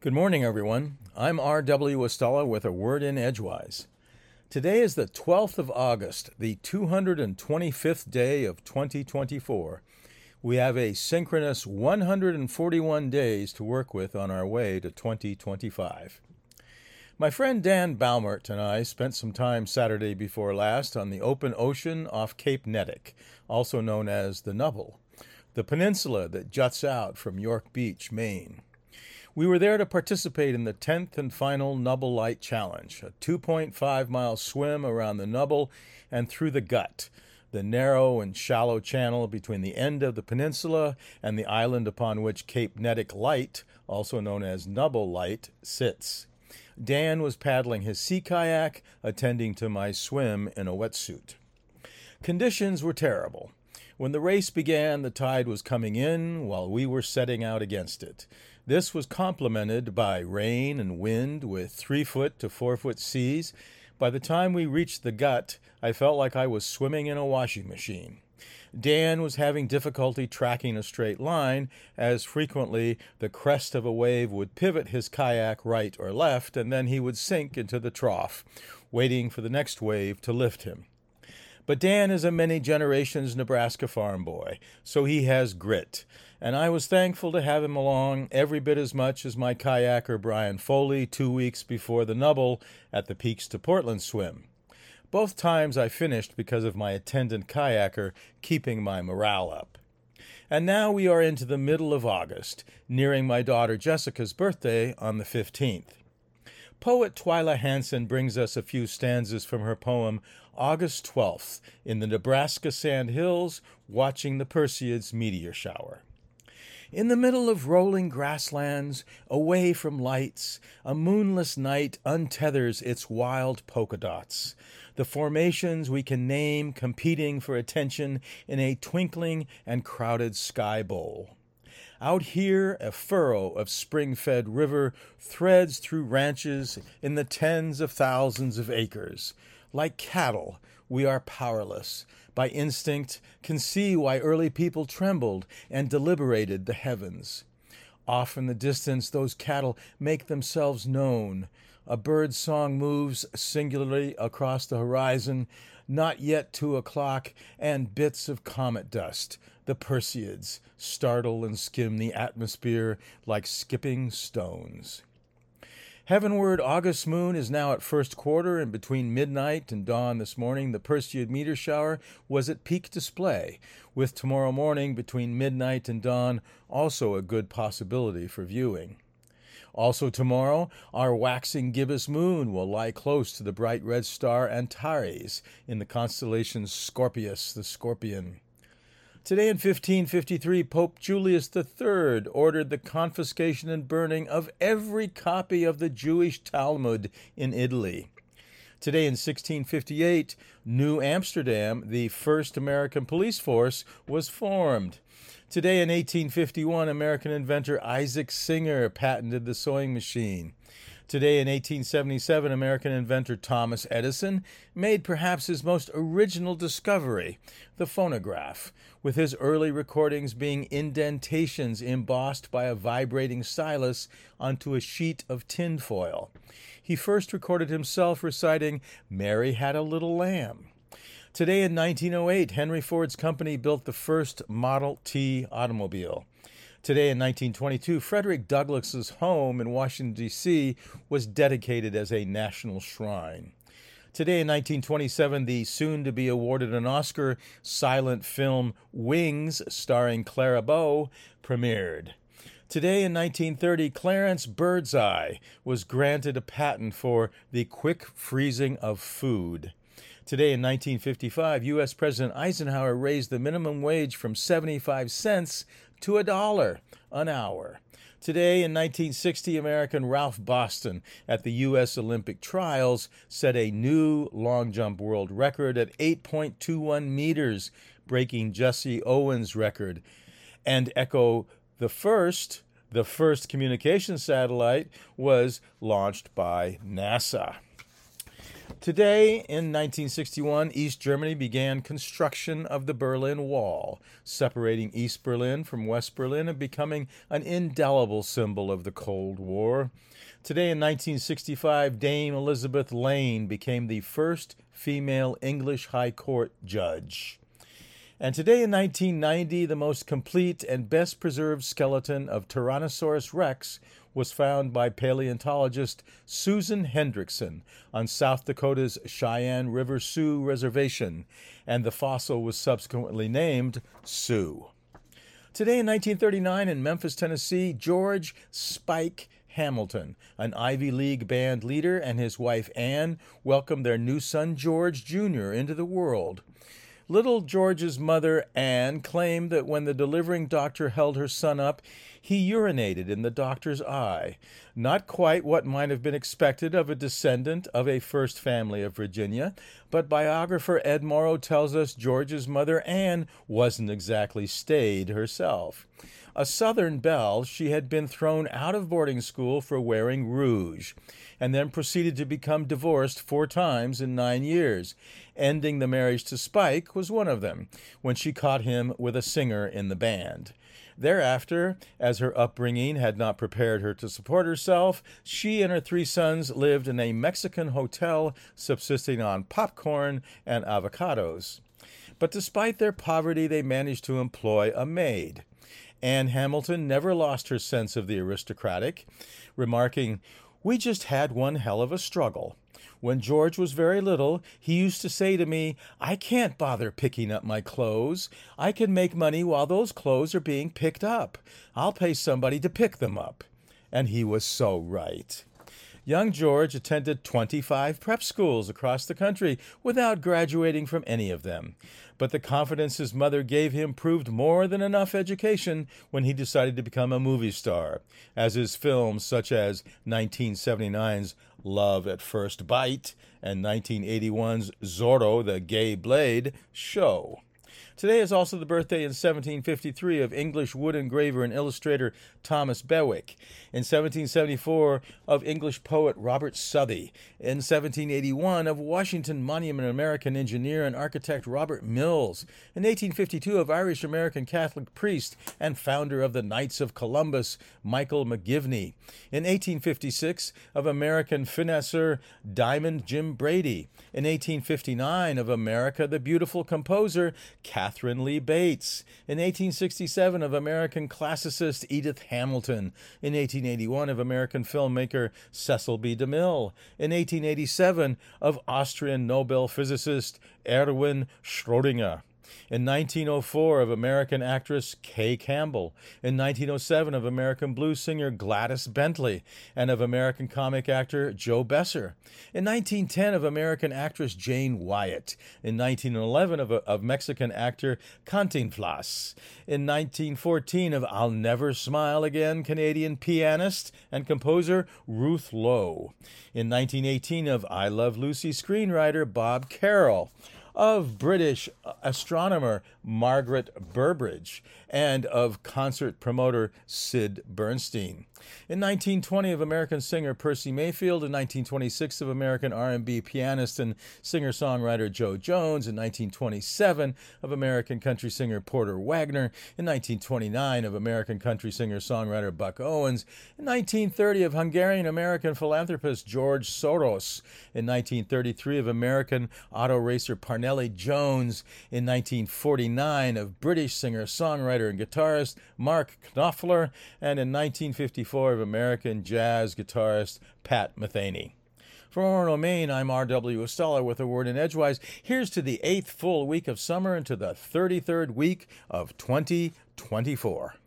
Good morning, everyone. I'm R.W. Estella with a word in Edgewise. Today is the 12th of August, the 225th day of 2024. We have a synchronous 141 days to work with on our way to 2025. My friend Dan Baumert and I spent some time Saturday before last on the open ocean off Cape Nettic, also known as the Nubble, the peninsula that juts out from York Beach, Maine. We were there to participate in the 10th and final Nubble Light Challenge, a 2.5-mile swim around the Nubble and through the Gut, the narrow and shallow channel between the end of the peninsula and the island upon which Cape Nettic Light, also known as Nubble Light, sits. Dan was paddling his sea kayak, attending to my swim in a wetsuit. Conditions were terrible. When the race began, the tide was coming in while we were setting out against it. This was complemented by rain and wind with 3-foot to 4-foot seas. By the time we reached the Gut, I felt like I was swimming in a washing machine. Dan was having difficulty tracking a straight line, as frequently the crest of a wave would pivot his kayak right or left, and then he would sink into the trough, waiting for the next wave to lift him. But Dan is a many generations Nebraska farm boy, so he has grit, and I was thankful to have him along every bit as much as my kayaker Brian Foley 2 weeks before the Nubble at the Peaks to Portland swim. Both times I finished because of my attendant kayaker keeping my morale up. And now we are into the middle of August, nearing my daughter Jessica's birthday on the 15th. Poet Twyla Hansen brings us a few stanzas from her poem August 12th in the Nebraska Sand Hills, watching the Perseids meteor shower. In the middle of rolling grasslands, away from lights, a moonless night untethers its wild polka dots. The formations we can name competing for attention in a twinkling and crowded sky bowl. Out here, a furrow of spring-fed river threads through ranches in the tens of thousands of acres. Like cattle, we are powerless. By instinct, can see why early people trembled and deliberated the heavens. Off in the distance, those cattle make themselves known. A bird's song moves singularly across the horizon, not yet 2 o'clock, and bits of comet dust, the Perseids, startle and skim the atmosphere like skipping stones. Heavenward, August moon is now at first quarter, and between midnight and dawn this morning, the Perseid meteor shower was at peak display, with tomorrow morning between midnight and dawn also a good possibility for viewing. Also tomorrow, our waxing gibbous moon will lie close to the bright red star Antares in the constellation Scorpius, the Scorpion. Today in 1553, Pope Julius III ordered the confiscation and burning of every copy of the Jewish Talmud in Italy. Today in 1658, New Amsterdam, the first American police force, was formed. Today in 1851, American inventor Isaac Singer patented the sewing machine. Today in 1877, American inventor Thomas Edison made perhaps his most original discovery, the phonograph, with his early recordings being indentations embossed by a vibrating stylus onto a sheet of tinfoil. He first recorded himself reciting, "Mary Had a Little Lamb." Today in 1908, Henry Ford's company built the first Model T automobile. Today in 1922, Frederick Douglass's home in Washington, D.C. was dedicated as a national shrine. Today in 1927, the soon-to-be-awarded an Oscar silent film Wings, starring Clara Bow, premiered. Today in 1930, Clarence Birdseye was granted a patent for the quick freezing of food. Today in 1955, U.S. President Eisenhower raised the minimum wage from 75 cents to $1 an hour. Today in 1960, American Ralph Boston at the U.S. Olympic trials set a new long jump world record at 8.21 meters, breaking Jesse Owens' record. And Echo the first communication satellite, was launched by NASA. Today, in 1961, East Germany began construction of the Berlin Wall, separating East Berlin from West Berlin and becoming an indelible symbol of the Cold War. Today, in 1965, Dame Elizabeth Lane became the first female English High Court judge. And today in 1990, the most complete and best preserved skeleton of Tyrannosaurus rex was found by paleontologist Susan Hendrickson on South Dakota's Cheyenne River Sioux Reservation, and the fossil was subsequently named Sue. Today in 1939 in Memphis, Tennessee, George Spike Hamilton, an Ivy League band leader, and his wife Anne welcomed their new son George Jr. into the world. Little George's mother, Anne, claimed that when the delivering doctor held her son up, he urinated in the doctor's eye. Not quite what might have been expected of a descendant of a first family of Virginia, but biographer Ed Morrow tells us George's mother, Anne, wasn't exactly staid herself. A Southern belle, she had been thrown out of boarding school for wearing rouge, and then proceeded to become divorced 4 times in 9 years. Ending the marriage to Spike was one of them, when she caught him with a singer in the band. Thereafter, as her upbringing had not prepared her to support herself, she and her 3 sons lived in a Mexican hotel, subsisting on popcorn and avocados. But despite their poverty, they managed to employ a maid. Anne Hamilton never lost her sense of the aristocratic, remarking, "We just had one hell of a struggle. When George was very little, he used to say to me, 'I can't bother picking up my clothes. I can make money while those clothes are being picked up. I'll pay somebody to pick them up.' And he was so right." Young George attended 25 prep schools across the country without graduating from any of them. But the confidence his mother gave him proved more than enough education when he decided to become a movie star, as his films such as 1979's Love at First Bite and 1981's Zorro the Gay Blade show. Today is also the birthday in 1753 of English wood engraver and illustrator Thomas Bewick, in 1774 of English poet Robert Southey, in 1781 of Washington Monument American engineer and architect Robert Mills, in 1852 of Irish-American Catholic priest and founder of the Knights of Columbus, Michael McGivney, in 1856 of American financier Diamond Jim Brady, in 1859 of America the beautiful composer Catherine Lee Bates, in 1867 of American classicist Edith Hamilton, in 1881 of American filmmaker Cecil B. DeMille, in 1887 of Austrian Nobel physicist Erwin Schrödinger, in 1904 of American actress Kay Campbell, in 1907 of American blues singer Gladys Bentley, and of American comic actor Joe Besser, in 1910 of American actress Jane Wyatt, in 1911 of Mexican actor Cantinflas, in 1914 of I'll Never Smile Again Canadian pianist and composer Ruth Lowe, in 1918 of I Love Lucy screenwriter Bob Carroll, of British astronomer Margaret Burbridge, and of concert promoter Sid Bernstein. In 1920 of American singer Percy Mayfield, in 1926 of American R&B pianist and singer-songwriter Joe Jones, in 1927 of American country singer Porter Wagner, in 1929 of American country singer-songwriter Buck Owens, in 1930 of Hungarian-American philanthropist George Soros, in 1933 of American auto racer Parnelli Jones, in 1949 of British singer-songwriter and guitarist Mark Knopfler, and in 1954 of American jazz guitarist Pat Metheny. From Orono, Maine, I'm R.W. Estella with a word in Edgewise. Here's to the 8th full week of summer and to the 33rd week of 2024.